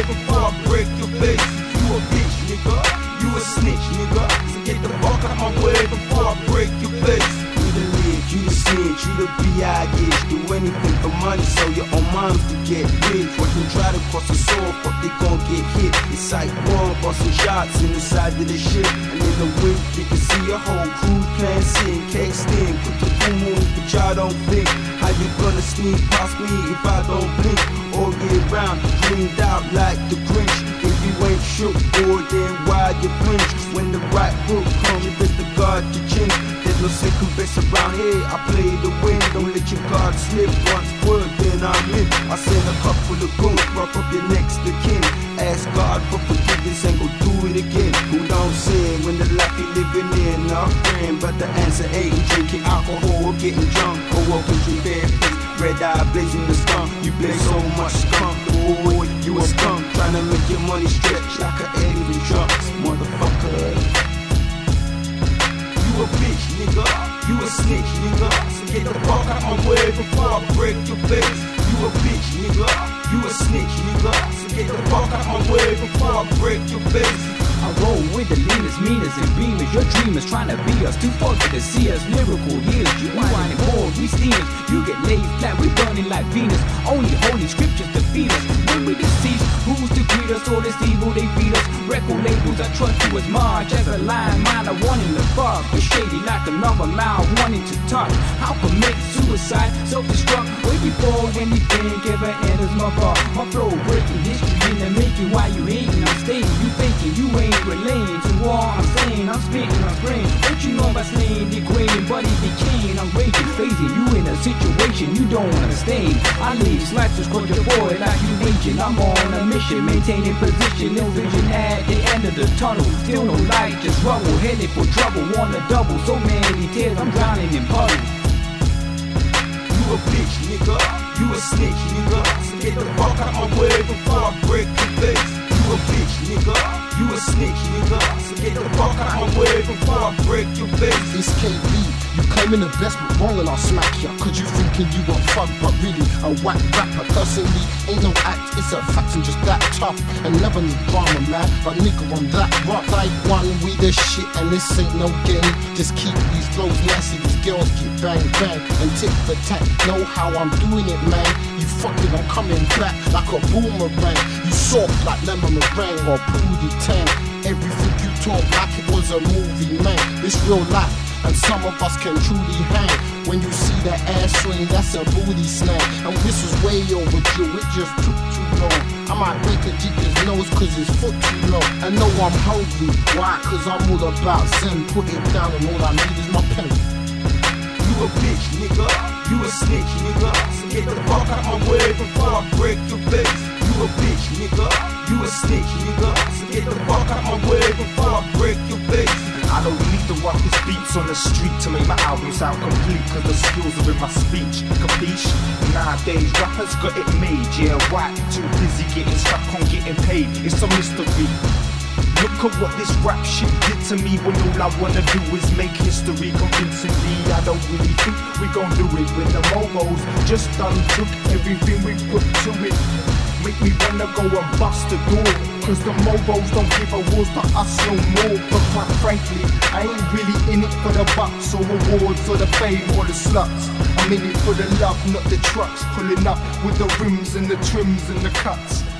before I break your face. You a bitch, nigga. You a snitch, nigga. So get the fuck out my way before I break your face. You the live, you the snitch, you the B.I.G. Do anything for money so your own moms to get rich. What them try to cross the sword, but they gon' get hit. It's like war, busting shots in the side of the ship. And in the wind, you can see a whole crew playing sin. Can't stand, put the boom on, but y'all don't think. How you gonna sneak past me if I don't blink? All year round, dreamed out like the Grinch. If you ain't shook, boy, then why you flinch? When the right hook comes, you best to guard your chin. There's no second best around here, I play the win. Don't let your guard slip, once word, then I'm in. I send a couple of goons, rough up your next to kin. Ask God for forgiveness and go do it again. Who don't sin when the life you living in? Not friend, but the answer ain't drinking alcohol or getting drunk. Or walking through bare face, red eye blazing the skunk. You blaze so much skunk, boy, you a skunk. Trying to make your money stretch like an elephant trunks, motherfucker. You a bitch, nigga. You a snitch, nigga. So get the fuck out my way before I break your face. You a bitch, nigga. You a snitch, nigga. So get the fuck out my way before I break your face. I roll with the leanest, meanest, and beamers. Your dreamers trying to be us, too fucking to see us. Lyrical healers, you whining bored, we steamers. You get laid flat, we burning like Venus. Only holy scriptures defeat us. When we deceased, who's to greet us? All this evil they feed us. Record labels, I trust you as Marge. As a lion, mine, I wanting to fuck. You're shady like another mouth, wanting to talk. How commit suicide, self-destruct? Way before anything ever enters my bar. My flow breaking history in the making. Why you hating? I'm staying, you thinking you ain't relaying to all I'm saying. I'm spitting, I'm spraying. What you know about slaying, degrading, buddy decaying. I'm raging, phasing you in a situation you don't understand. I leave slices cause your boy like you agent. I'm on a mission, maintaining position, no vision at the end of the tunnel. Still no light, just rubble, headed for trouble. Want a double, so many tears, I'm drowning in puddles. You a bitch, nigga. You a snitch, nigga. So get the fuck out my way before I break your face. You a bitch, nigga. You a snitch, nigga. So get the fuck out my way before I break your face. It's KB, you claiming the best but wrong and I'll smack ya. Cause you thinking you a fuck but really a whack rapper. Personally, ain't no act, it's a fact, I'm just that tough. And never need drama, man, but nigga I'm that rock. Like one, we the shit and this ain't no game. Just keep these flows nasty, these girls get bang bang. And tick for tack, know how I'm doing it, man. You fucking, I'm coming back like a boomerang. You soft like lemon meringue or booty tang. Everything you talk like it was a movie, man. It's real life, and some of us can truly hang. When you see that ass swing, that's a booty snag. And this was way overdue, it just took too long. I might break a jigger's nose cause his foot too long. I know I'm hungry, why? Cause I'm all about zen. Put it down and all I need is my pen. You a bitch, nigga. You a snitch, nigga. So get the fuck out my way before I break your face. You a bitch, nigga. You a snitch, nigga. So get the fuck out my way before I break your face. I don't need the roughest beats on the street to make my album sound complete. Cause the skills are in my speech, capiche? Nowadays rappers got it made, yeah right. Too busy getting stuck on getting paid, it's a mystery. Look at what this rap shit did to me when all I wanna do is make history convincingly. I don't really think we gon' do it when the Mobos just done took everything we put to it. Make me wanna go and bust the door, cause the Mobos don't give awards to us no more. But quite frankly, I ain't really in it for the bucks or awards or the fame or the sluts. I'm in it for the love, not the trucks. Pulling up with the rims and the trims and the cuts.